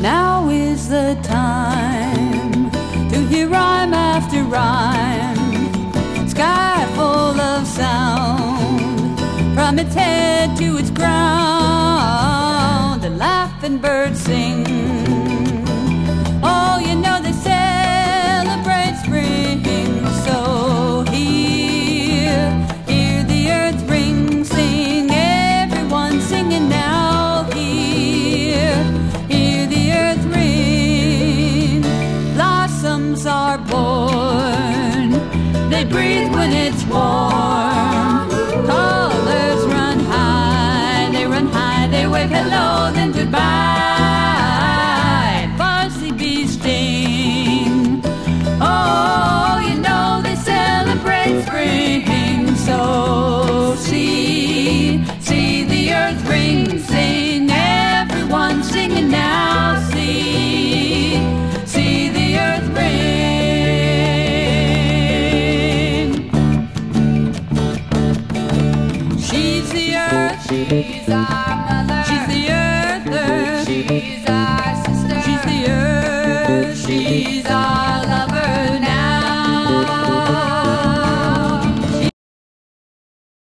Now is the time to hear rhyme after rhyme, sky full of sound, from its head to its ground. The laughing birds sing. Oh, you know they celebrate spring. So hear the earth ring, sing, everyone singing now. Hear the earth ring. Blossoms are born, they breathe when it's warm. Colors run high, they wave hello, then goodbye. Parsley bees sting. Oh, you know they celebrate spring. So see the earth ring, sing, everyone singing now. See the earth ring. She's the earth, she's our mother. She's the earth, she's our sister. She's the earth, she's our lover.